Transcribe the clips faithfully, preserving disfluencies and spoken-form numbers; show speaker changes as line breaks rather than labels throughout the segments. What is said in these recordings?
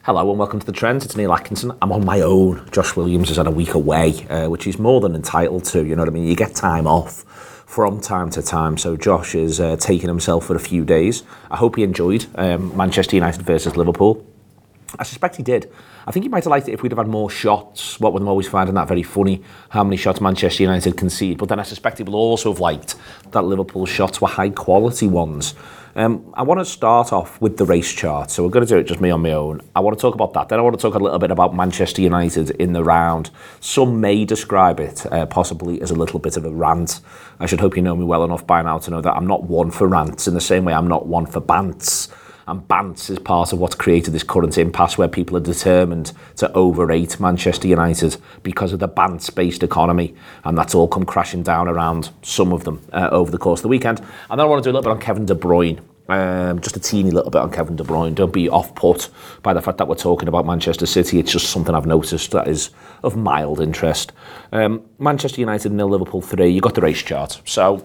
Hello and welcome to The Trend. It's Neil Atkinson. I'm on my own. Josh Williams has had a week away, uh, which he's more than entitled to, you know what I mean? You get time off from time to time, so Josh is uh, taking himself for a few days. I hope he enjoyed um, Manchester United versus Liverpool. I suspect he did. I think he might have liked it if we'd have had more shots. What with them always finding that very funny, how many shots Manchester United concede. But then I suspect he will also have liked that Liverpool shots were high quality ones. Um, I want to start off with the race chart. So we're going to do it just me on my own. I want to talk about that. Then I want to talk a little bit about Manchester United in the round. Some may describe it uh, possibly as a little bit of a rant. I should hope you know me well enough by now to know that I'm not one for rants in the same way I'm not one for bants. And bants is part of what's created this current impasse where people are determined to overrate Manchester United because of the bants-based economy. And that's all come crashing down around some of them uh, over the course of the weekend. And then I want to do a little bit on Kevin De Bruyne. Um, just a teeny little bit on Kevin De Bruyne. Don't be off-put by the fact that we're talking about Manchester City. It's just something I've noticed that is of mild interest. Um, Manchester United nil, Liverpool three. You got the race chart. So...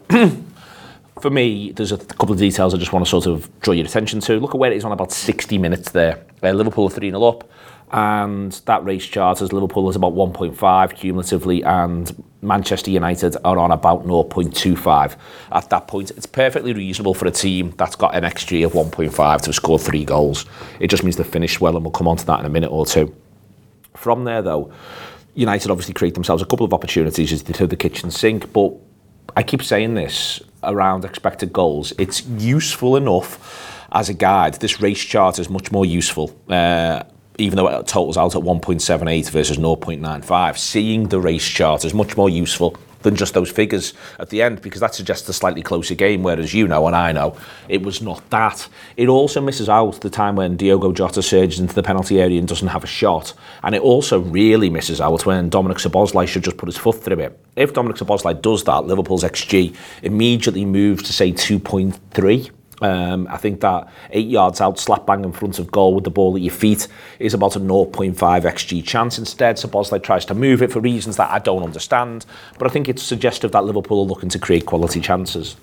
For me, there's a couple of details I just want to sort of draw your attention to. Look at where it is on about sixty minutes there. Uh, Liverpool are three nil up, and that race chart as Liverpool is about one point five cumulatively, and Manchester United are on about zero point two five. At that point, it's perfectly reasonable for a team that's got an X G of one point five to score three goals. It just means they finished well, and we'll come on to that in a minute or two. From there, though, United obviously create themselves a couple of opportunities as they do the kitchen sink, but I keep saying this around expected goals. It's useful enough as a guide. This race chart is much more useful, uh, even though it totals out at one point seven eight versus zero point nine five. Seeing the race chart is much more useful than just those figures at the end, because that suggests a slightly closer game, whereas you know and I know it was not that. It also misses out the time when Diogo Jota surges into the penalty area and doesn't have a shot, and it also really misses out when Dominic Szoboszlai should just put his foot through it. If Dominic Szoboszlai does that, Liverpool's X G immediately moves to say two point three. Um, I think that eight yards out, slap bang in front of goal with the ball at your feet is about a zero point five X G chance. Instead, Szoboszlai tries to move it for reasons that I don't understand, but I think it's suggestive that Liverpool are looking to create quality chances.